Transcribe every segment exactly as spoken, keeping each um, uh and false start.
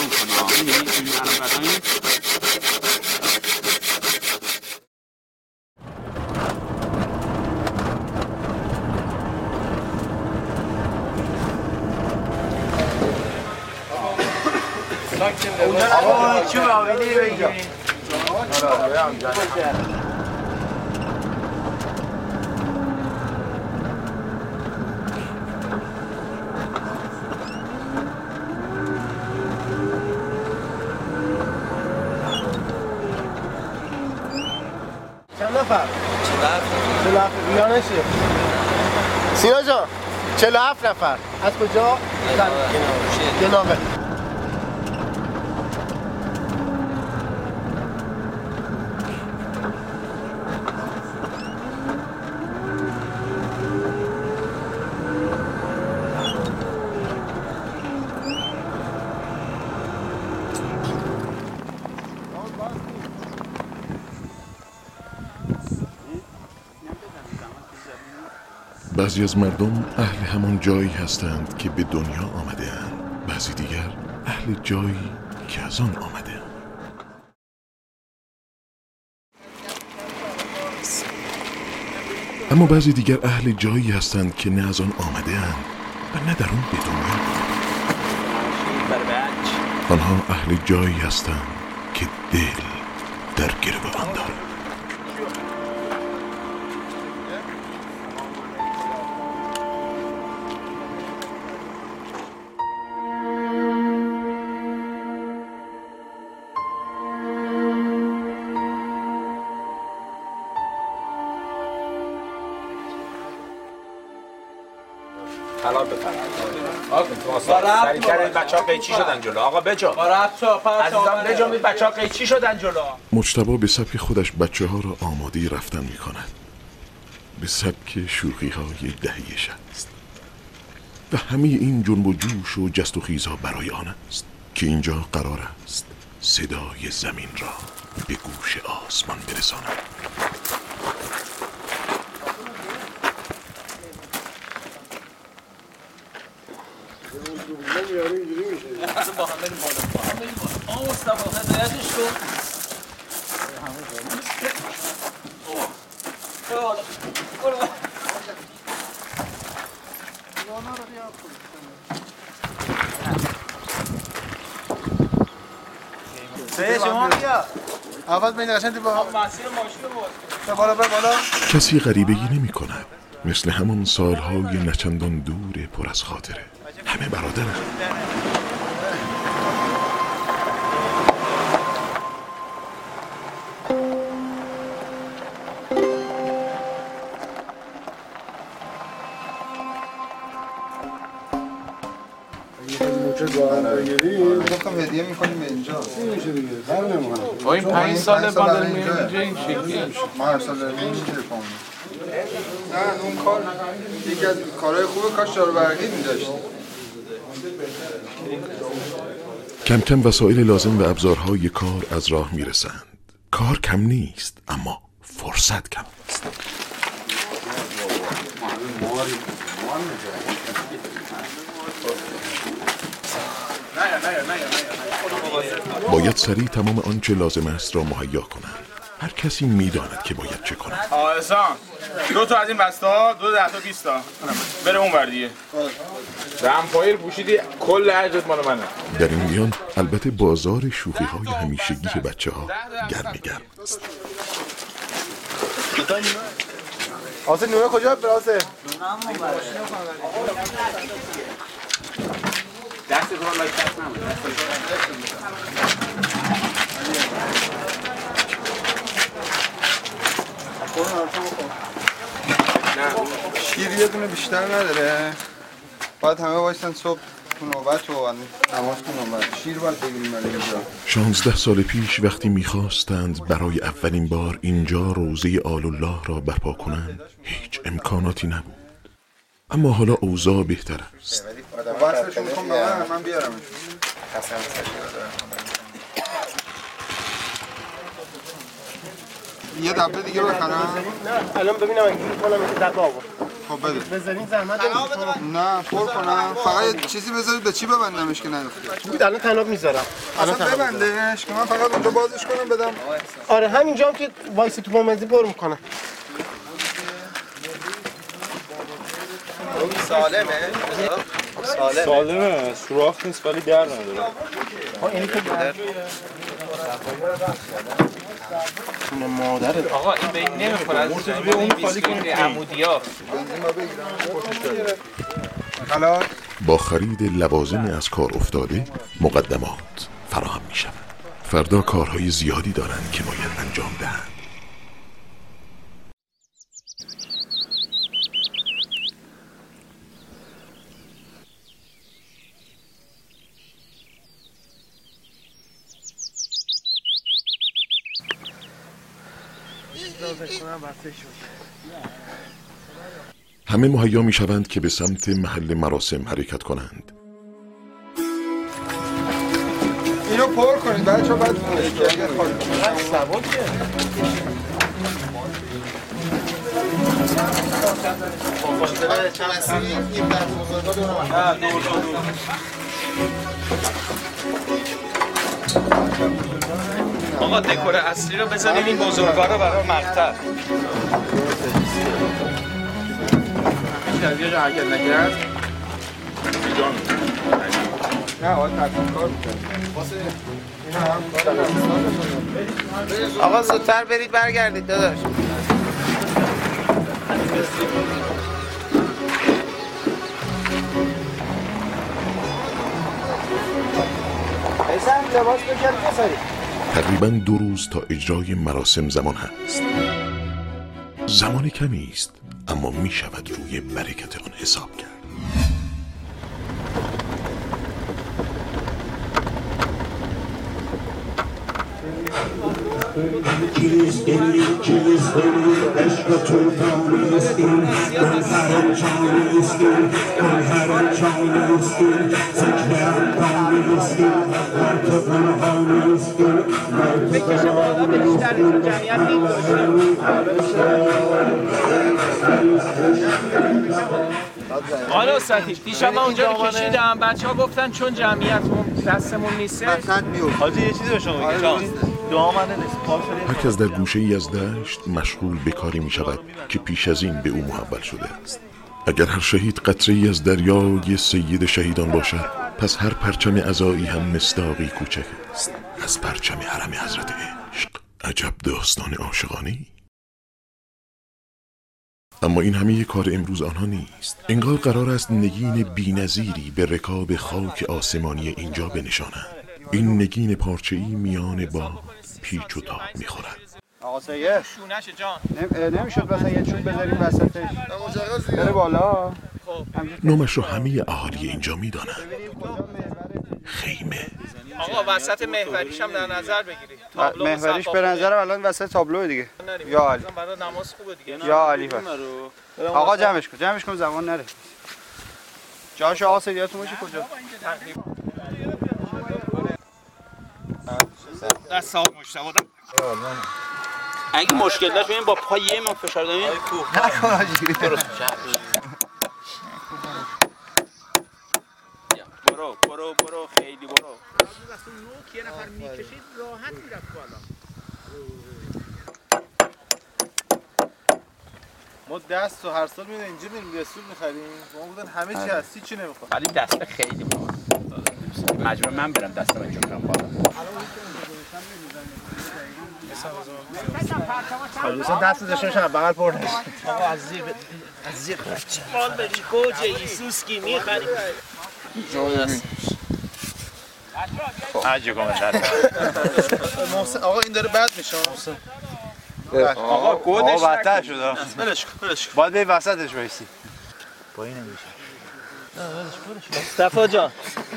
نگاه میکنی ها میبینی این حرکت هایی آقا چی باویدی بگیریم چند نفر؟ چهل و هفت بیانشه سینا جان چهل و هفت نفر از کجا؟ گناوه بعضی از مردم اهل همان جایی هستند که به دنیا آمده اند، بعضی دیگر اهل جایی که از آن آمده اند. اما بعضی دیگر اهل جایی هستند که نه از آن آمده اند و نه در آن به دنیا آمده. آنها اهل جایی هستند که دل در گرو آن دارد. حلال بفرمایید. آقا سریع‌تر این بچه‌ها قیچی شدن جلو. آقا بجا. عزیزان بجا این بچه‌ها قیچی شدن جلو. مجتبی به سبک خودش بچه ها را آماده رفتن می کند، به سبک شوخی های دهه شصت و همه این جنب و جوش و جست و خیزها برای آن است که اینجا قرار است صدای زمین را به گوش آسمان برساند. با همه بالا با همه بالا آه مصطفی هدایتش کن برو بالا برو بالا سه شما بیا اول بین قشنگ با مسیر ماشین رو بالا بالا کسی غریبگی نمی کند، مثل همان سالهای نچندان دور پر از خاطره. همه برادرند. گفتم هدیه میکنیم به اینجا میشه دیگه کار نمیکنه با این پنج ساله ما داریم میریم اینجا این شکلی ما هر سال داریم اینجا کنیم نه اون کار یکی از کارهای خوبه کاش دارو برقی می‌داشتیم. کم کم وسایل لازم و ابزارهای کار از راه میرسند. کار کم نیست اما فرصت کم است. باید سریع تمام آنچه لازم است را مهیا کنند. هر کسی میداند که باید چه کند. آقا احسان دو تا از این بسته ها دو ده تا بیست تا بره اون ور دیگه. دمپایر پوشیدی کل عجت مال منه. در این میان البته بازار شوخی های همیشگی بچه ها گرم گرم است. آسه نونه کجا براسه؟ دست تو را لایک دست نمونه شیر یه دونه بیشتر نداره باید همه بایستن صبح تو نوبت و نماز تو نوبت شیر باید بگیریم برای اینجا. شانزده سال پیش وقتی میخواستند برای اولین بار اینجا روزه آل الله را برپا کنند هیچ امکاناتی نبود، اما حالا اوضاع بهتر است. واسهشون میخوام ببرم من بیارم یه دبه دیگه بخرم؟ نه الان ببینم اگه کنم که دبه آورد. خب بده بزنین زحمت نه پر کنم فقط چیزی بذارید به چی ببندمش که نیفته بود. الان تناب میذارم اصلا ببندش که من فقط اونجا بازش کنم بدم. آره همینجا هم که وایسی تو بامزی پر میکنم. سالمه سالمه سالمه سوراخ نیست ولی در نداره. اینی که در تونه مادر آقا این به این نمیخوره از به اون خالی کنید عمودیا حالا با خرید لوازم از کار افتاده مقدمات فراهم می شود. فردا کارهای زیادی دارند که باید انجام دهند. همه مهیا می شوند که به سمت محل مراسم حرکت کنند. اینو پر کنید بچه‌ها بعد کنید اگر خالی سواد که آقا دکور اصلی رو بزنیم این بزرگوارا برای مقطع یه جا حرکت نکرد نه آقا ترتیب کار می‌کنه. آقا زودتر برید برگردید داداش. حسن لباس بکن بساری. تقریباً دو روز تا اجرای مراسم زمان هست. زمان کمی است اما می شود روی برکت آن حساب کرد. حالا سطیف دیشب من اونجا رو کشیدم بچه ها گفتن چون جمعیتمون دستمون نیست حاجی یه چیزی به شما بگم جان دعا من نیست هر کس در گوشه ای از دشت مشغول به کاری می شود که پیش از این به او محول شده است. اگر هر شهید قطره ای از دریای سید شهیدان باشد پس هر پرچم عزایی هم مصداقی کوچک است از پرچم حرم حضرت عشق. عجب داستان عاشقانه‌ای. اما این همه کار امروز آنها نیست. انگار قرار است نگین بی‌نظیری به رکاب خاک آسمانی اینجا بنشانند. این نگین پارچه‌ای میان با پیچ و تاب می‌خورد. آقا سید شونش جان نمیشد مثلا یه چوب بذاریم وسطش بره بالا. نامش رو همه اهالی اینجا میدانند. خیمه. آقا وسط محوریش هم در نظر بگیرید تابلو محوریش به نظرم الان وسط تابلو دیگه. یا علی برای نماز خوبه دیگه. یا علی بس. آقا جمعش کن جمعش کن زمان نره. جاش آقا سیدیاتون باشه کجا؟ دست آب مشتبه اگه مشکل داشت ببین با پای یه من فشار دادیم نکن حاجی درست برو برو برو خیلی برو وقتی نوک یه نفر میکشید راحت میرفت بالا. ما دست و هر سال میره اینجا میریم رسول میخریم ما بودن همه چی هستی چی نمیخواد ولی دست خیلی بالا مجبور من برم دست من چون کنم بالا حالا دست داشتنش هم بغل پر نشد. آقا از زیر از زیر مال بری گوجه ایسوسکی میخریم عجب کنم محسن آقا این داره بد میشه محسن آقا گودش آقا بدتر شد. ولش کن ولش کن باید به وسطش وایسی. با این نمیشه مصطفی جان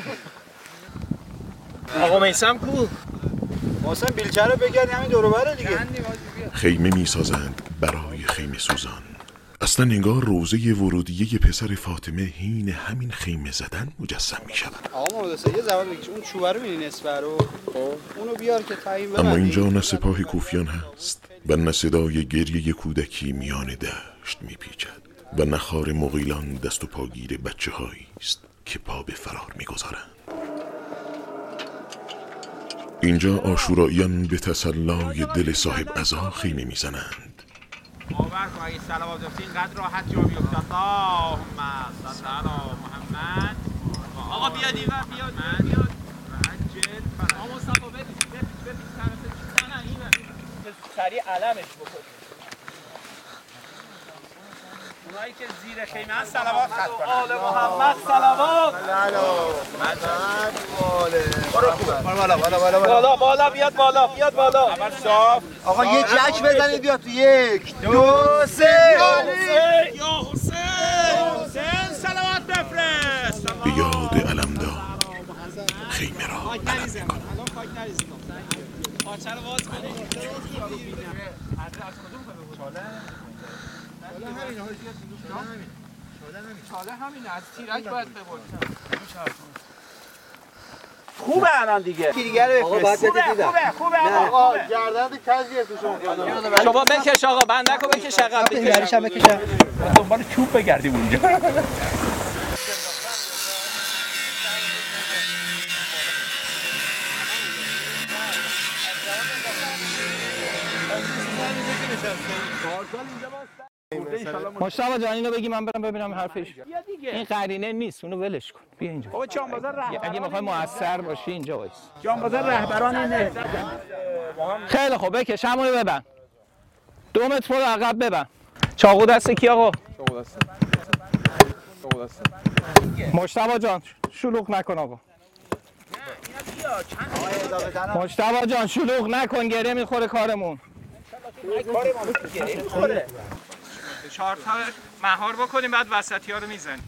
آقا میسم کو محسن بیلچه رو بگرد همین دور و بره دیگه. خیمه می سازند برای خیمه سوزان. اصلا انگار روزه ورودیه پسر فاطمه هین همین خیمه زدن مجسم می شود. آقا مهندس یه زبان بگیش اون چوبه رو می‌بینی نصفه رو اونو بیار که تعیین ببندی. اما اینجا نه سپاه کوفیان هست و نه صدای گریه کودکی میان دشت می پیچد. و نخار مغیلان دست و پاگیر بچه هایی است که پا به فرار میگذارند. اینجا آشوراییان به تسلای دل صاحب عزا خیمه میزنند. باور کن اگه صلوات بفرستی اینقدر راحت جا بیفته. اللهم صل علی محمد. آقا بیاد اینور بیاد بیاد. عجل فرج. آقا مصطفی ببین ببین ببین طرف نه نه اینور. سریع علمش بکنید. اونایی که زیر خیمه هست صلوات خط کنن. آل محمد صلوات. برو بالا بالا بالا بالا بالا بیاد بالا بیاد بالا. اول صاف. آقا یه جک بزنید بیاد تو. یک دو سه. یا حسین حسین صلوات بفرست. به یاد علمدار خیمه را علم میکنند. آچه رو باز کنید. چاله همینه از تیرک باید ببرد. خوبه الان دیگه. دیگه رو بفرست. خوبه خوبه خوبه آقا گردن کج گرفت شما. شما بکش آقا بنده کو بکش عقب بکش. یاریشم بکشم. دنبال چوب بگردیم اونجا. مشتاق جان اینو بگی من برم ببینم حرفش. این قرینه نیست، اونو ولش کن. بیا اینجا. بابا جانبازار رهبران اگه میخوای موثر باشی اینجا وایس. جانبازار رهبران اینه. خیلی خوب بکش همونو ببن. دو متر رو عقب ببن. چاقو دست کی آقا؟ چاقو دست. چاقو دست. مشتاق جان شلوغ نکن آقا. مشتاق جان شلوغ نکن گره میخوره کارمون. کارمون گره میخوره. چهار تا مهار بکنیم بعد وسطی ها رو میزنیم.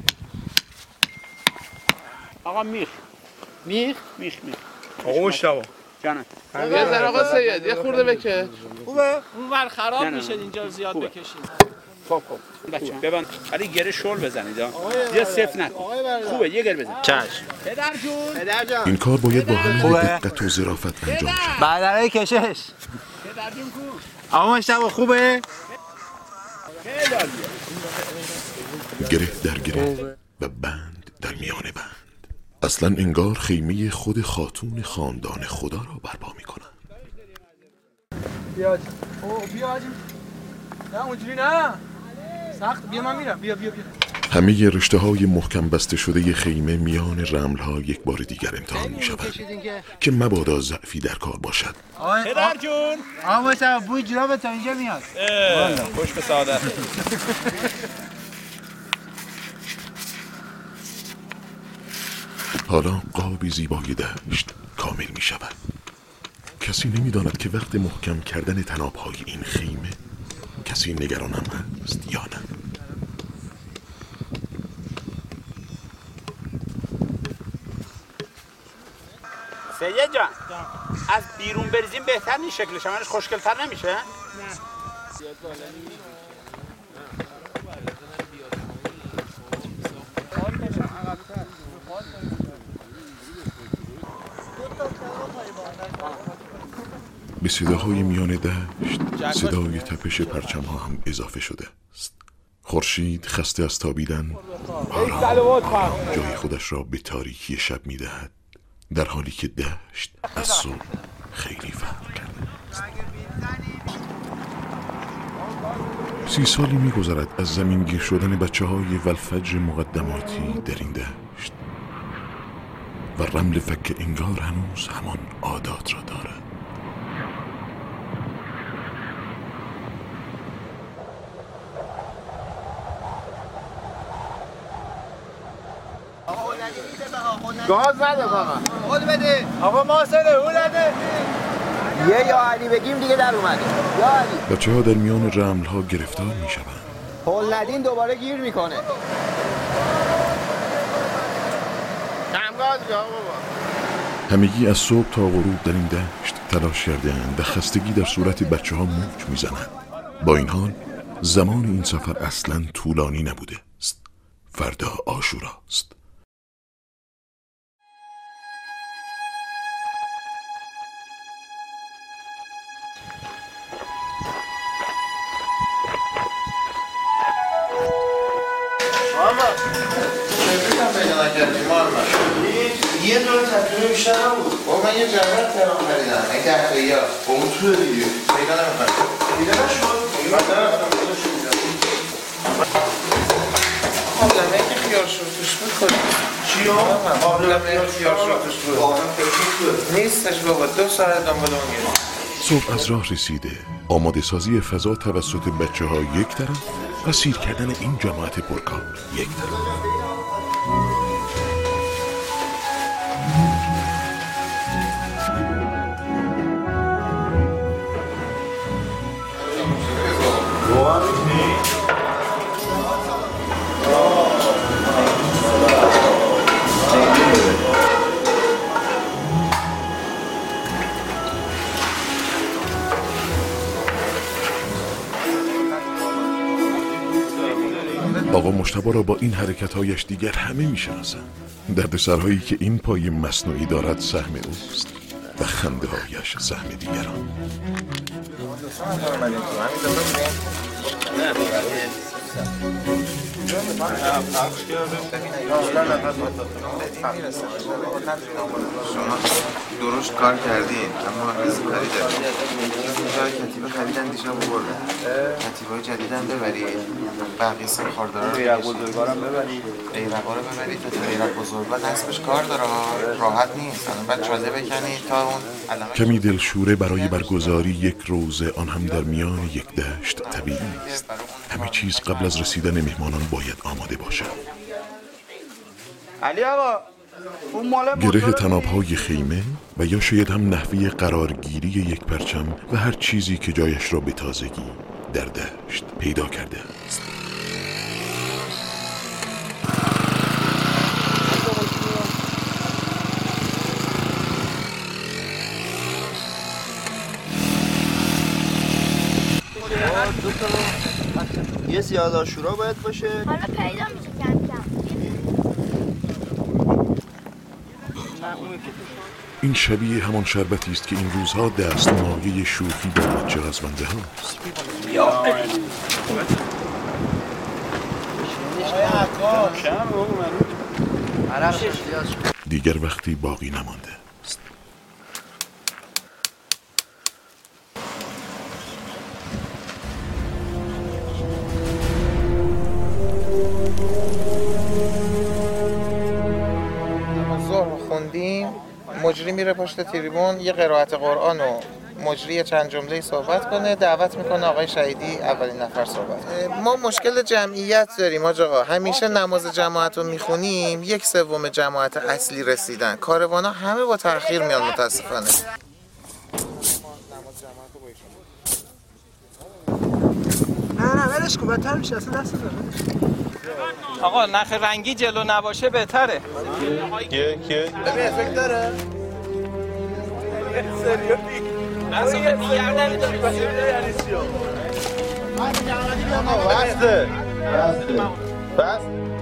آقا میخ میخ میخ میخ آقا مشتاق جانم یه ذره آقا سید یه خورده بکش. خوبه اون ور خراب میشه اینجا زیاد بکشید. خب خب بچه ببند ولی گره شل بزنید ها. زیاد صفر نکن. خوبه یه گره بزن. چشم. پدر جون پدر جان این کار باید با همه دقت و ظرافت انجام شود. بعدرای کشش. پدر جون کو آقا مشتاق خوبه؟ خیلی عالیه. گره در گره و بند در میان بند. اصلا انگار خیمه خود خاتون خاندان خدا را برپا می کنند. بیا او بیا نه اونجوری نه سخت. بیا من میرم. بیا بیا بیا. همه رشته های محکم بسته شده خیمه میان رمل ها یک بار دیگر امتحان می شود که مبادا ضعفی در کار باشد. پدر جون آقا مشتاق بوی جرابت تا اینجا میاد. خوش به سعادت. حالا قابی زیبای دشت کامل می شود. کسی نمی داند که وقت محکم کردن تناب های این خیمه کسی نگرانم هست یا نه. سید جان از بیرون بریزیم بهتر نیست شکلش همانش خوشگل‌تر نمیشه؟ نه به صداهای میان دشت صدای تپش پرچم ها هم اضافه شده است. خورشید خسته از تابیدن آرام جای خودش را به تاریکی شب می دهد، در حالی که دشت از صبح خیلی فرق کرده است. سی سالی می گذرد از زمین گیر شدن بچه های والفجر مقدماتی در این دشت و رمل فک انگار هنوز همان عادات را دارد. گاز نده فقط. خود بده. آقا ماسله اون نده. یه یا علی بگیم دیگه در اومده. یا علی. بچه ها در میان رمل ها گرفتار می شوند. هول ندین دوباره گیر میکنه. کم گاز جا بابا. همگی از صبح تا غروب در این دشت تلاش کرده‌اند و خستگی در صورت بچه ها موج میزنند. با این حال زمان این سفر اصلا طولانی نبوده است. فردا عاشوراست. کردی ما هم یه دونه تطبیق بیشتر نبود. با من یه جمعه تهران خریدم. این ده تایی ها. با اون توی ویدیو. پیدا نمیکنم. پیدا نشد. من نرفتم. پیدا شد. آبلمه که خیار شورتش بود کنید. چی ها؟ آبلمه خیار شورتش بود. نیستش بابا. دو ساعت دنبال اون گرد. صبح از راه رسیده. آماده سازی فضا توسط بچه ها یک طرف و سیر کردن این جماعت پرکار یک طرف. آقا مجتبی را با این حرکت‌هایش دیگر همه می‌شناسند. دردسرهایی که این پای مصنوعی دارد سهم اوست و خنده‌هایش سهم دیگران. درشت کار کردین اما ریزی کاری داریم. اینجا کتیبه خریدن دیشب بردن. کتیبه جدیدن ببرید. بقیه سر خاردارا رو ایرق بزرگوارم ببرید. ایرقا رو ببرید تا ایرق بزرگوار نصبش کار داره. راحت نیست. الان بعد چاله بکنید تا اون علامه کمی دلشوره برای برگزاری یک روزه، آن هم در میان یک دشت طبیعی است. همه چیز قبل از رسیدن مهمانان باید آماده باشد. علی آقا گره تناب‌های خیمه و یا شاید هم نحوه قرارگیری یک پرچم و هر چیزی که جایش را به تازگی در دشت پیدا کرده است. یه سیاه شورا باید باشه. حالا پیدا میشه کم کم. این شبیه همان شربتی است که این روزها دستمایه شوخی با بچه غزبنده هاست. دیگر وقتی باقی نمانده است. خوندیم مجری میره پشت تریبون یه قرائت قرآن و مجری چند جمله صحبت کنه، دعوت میکنه آقای شهیدی اولین نفر صحبت. ما مشکل جمعیت داریم آقا، همیشه نماز جماعت رو میخونیم یک سوم جماعت اصلی رسیدن، کاروانا همه با تأخیر میان متاسفانه. نه نه ولش کن بهتر میشه اصلا دست داره. آقا نخ رنگی جلو نباشه بهتره. که که ببین افکت داره؟ اصلا دیگر نمیدونی بسته بس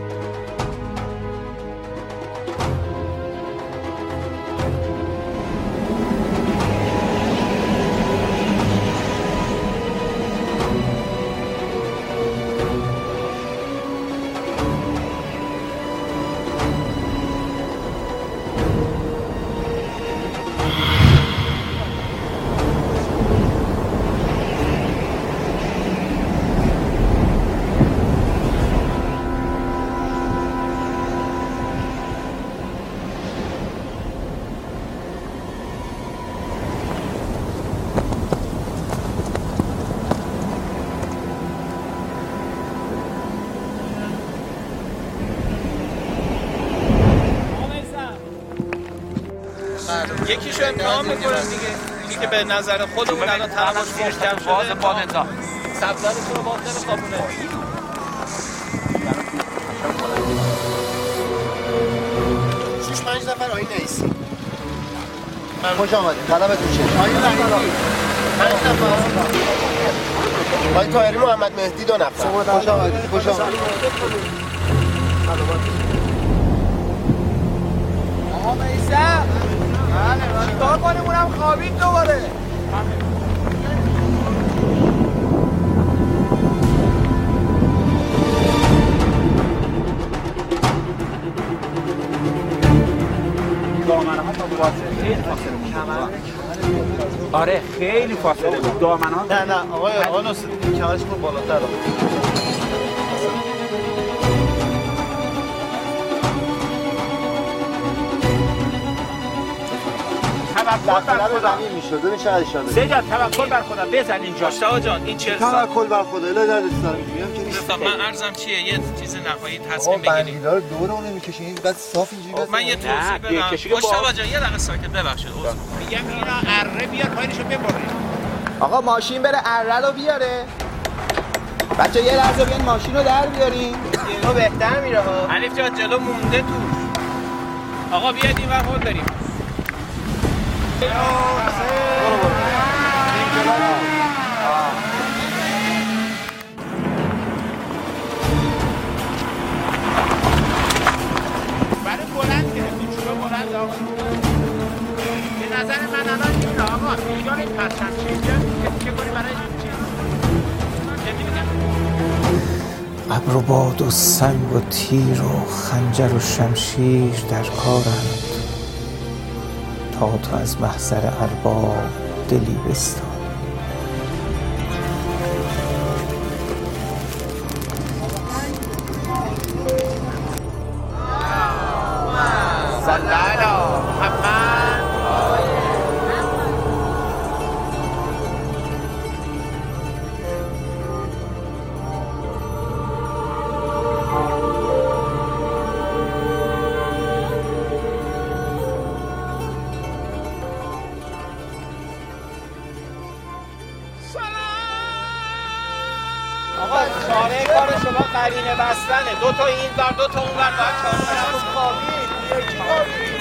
یکیشو امتحان میکنم دیگه، میگه که به نظر خودمون الان تراوش گیرش کم شده. باز بادتا سبزارتون رو باز نمیخوابونه. شش پنج نفر آیین ایسی خوش آمدید. طلبتون چیه؟ آیین رنگی پنج نفر. آیین طاهری محمد مهدی دو نفر. خوش آمدید. خوش آمدید. آقا میسم چیکار کنیم اونم خوابید دوباره. خیلی فاصله بود. آره خیلی فاصله بود. دامنان نه نه آقای آقا ناصر کمرش رو بالاتر توکل بر خدا میشد ببین چه اشاره سیجاد توکل بر خدا بزن اینجا. مشتاق جان این چه حساب توکل بر خدا الا در دستم میگم که نیست. من عرضم چیه یه چیز نهایی تصمیم آقا بگیرید. بندیلا رو دور اون نمیکشین بعد صاف اینجوری من یه توضیح بدم. مشتاق جان یه دقیقه ساکت ببخشید. میگم اینا اره بیار پایینشو ببره. آقا ماشین بره اره رو بیاره. بچه یه لحظه بیان ماشین رو در بیارین. اینو بهتر میره ها. الف جان جلو مونده تو. آقا بیاید این ور هول بریم. برای بلند گرفتیم شما بلند آقا به نظر من الان این آقا خیال این پرچمچی چه کنی برای این چیز ابر و باد و سنگ و تیر و خنجر و شمشیر در کارند تا تو از محضر ارباب دلی بستان. صلی علی محمد. آقا چاره کار شما قرینه بستنه. دو تا این ور دو تا اون ور باید چاره کنم خوابید یکی خوابید.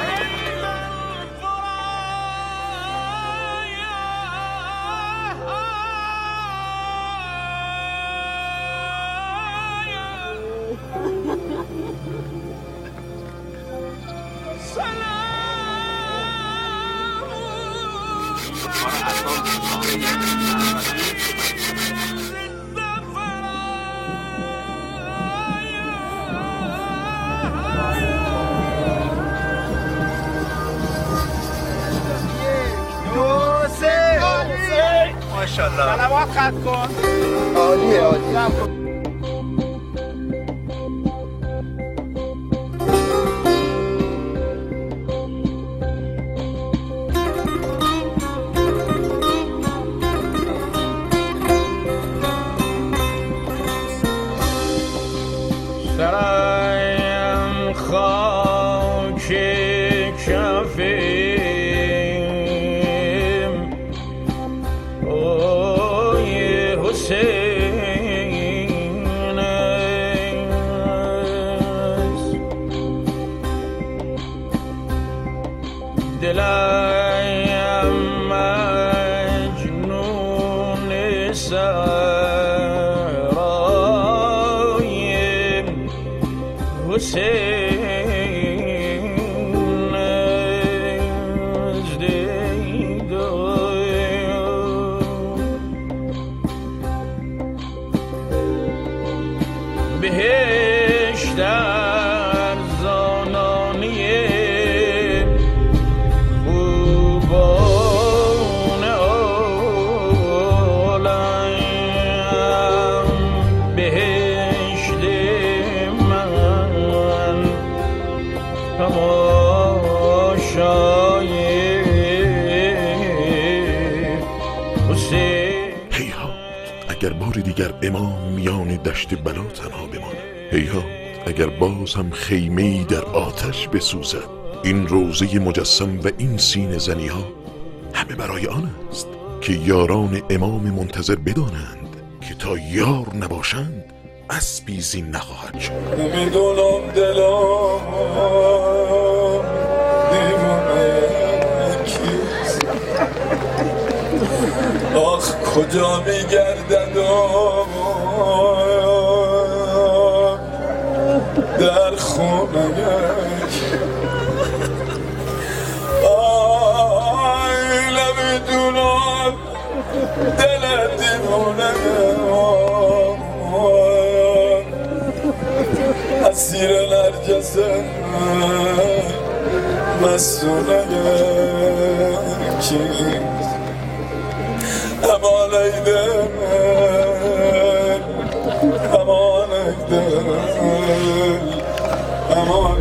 ماشاءالله. سلامات خط کن. عالیه عالیه. سرایم خاک کفیم اوی حسین است دلم مجنون سرای حسین از دیدار بهشت در زانانی خوبان عالم بهشت من تماشای حسین. هیهات اگر بار دیگر امام میان دشت بلا تنها بماند، هیهات اگر باز هم خیمه‌ای در آتش بسوزد، این روضه مجسم و این سینه زنی ها همه برای آن است که یاران امام منتظر بدانند که تا یار نباشند اسبی زین نخواهد شد. میدونم دلم دیوانه کیست، آخ کجا میگردد در خونه آی نمیدونم دل دیوانه اسیر نرجسه مسئوله کی امان ایدن امان ایدن امان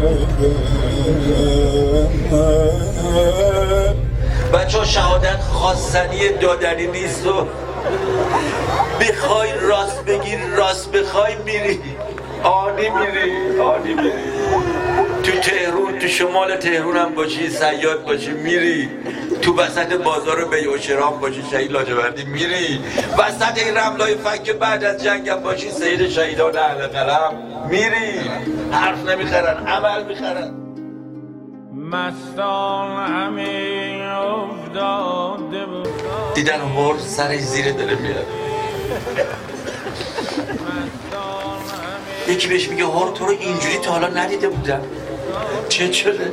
ایدن بچه ها شهادت خواستنی دادنی نیست و بخوای راست بگیر راست بخوای میری آنی میری آنی میری تو تهرون تو شمال تهرون هم باشی صیاد باشی میری تو وسط بازار بیع و شرا هم باشی شهید لاجوردی میری وسط این رملای فک بعد از جنگ هم باشی سید شهیدان اهل قلم میری حرف نمیخرن عمل میخرن مستان همین افتاده بود دیدن هر سرش زیر دل میاد یکی بهش میگه هر تو رو اینجوری تا حالا ندیده بودم چه شده؟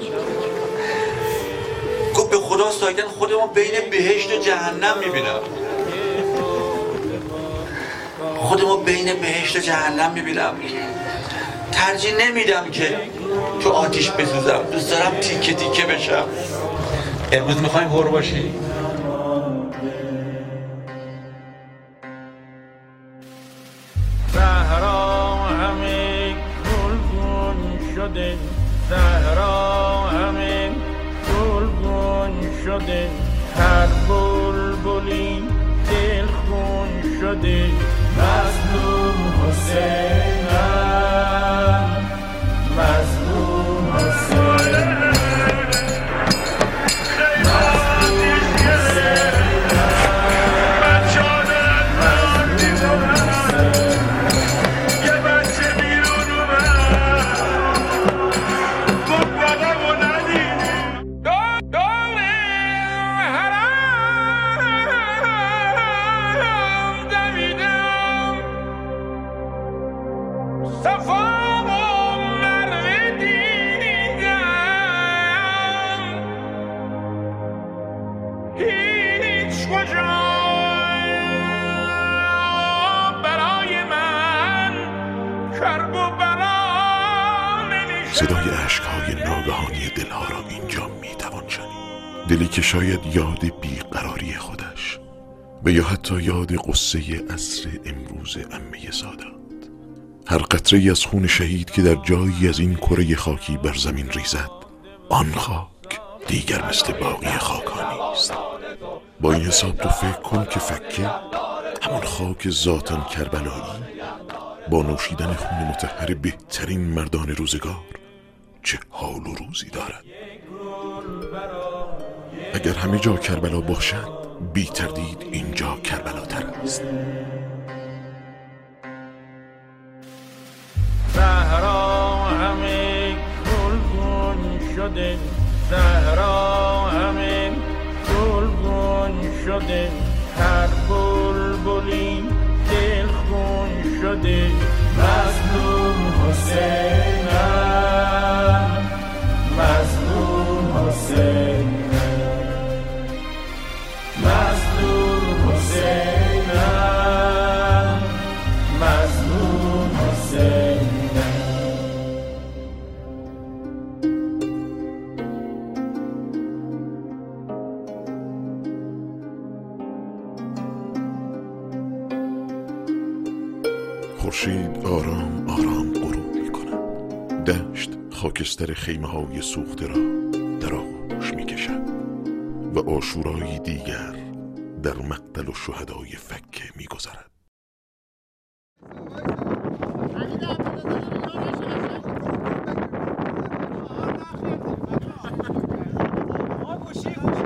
گفت به خدا سایدن خودمون بین بهشت و جهنم میبینم خودمون بین بهشت و جهنم میبینم ترجیح نمیدم که تو آتیش بسوزم دوست دارم تیکه تیکه بشم امروز میخوایم هر باشی؟ صحرا همه گلگون شده صحرا همه گلگون شده هر بلبلی دلخون شده مظلوم حسینم مظلوم حسینم صدای عشقهای ناگهانی دلها را اینجا میتوان شنید. دلی که شاید یاد بیقراری خودش و یا حتی یاد قصه عصر امروز عمه سادات، هر قطره از خون شهید که در جایی از این کره خاکی بر زمین ریزد، آن خاک دیگر مثل باقی خاکانی است. با این حساب تو فکر کن که فکه همان خاک ذاتاً کربلایی با نوشیدن خون مطهر بهترین مردان روزگار چه حال و روزی دارد. اگر همه جا کربلا باشد، بی تردید اینجا کربلاتر است. صحرا همه گلگون شده صحرا همه گلگون شده هر بلبلی دلخون شده مظلوم حسینم مظلوم حسینم مظلوم حسینم مظلوم حسینم. خورشید آرام آرام غروب می کند. دشت خاکستر خیمه های سوخته را در آغوش می کشد و عاشورایی دیگر در مقتل و شهدای فکه می گذرد. گوشی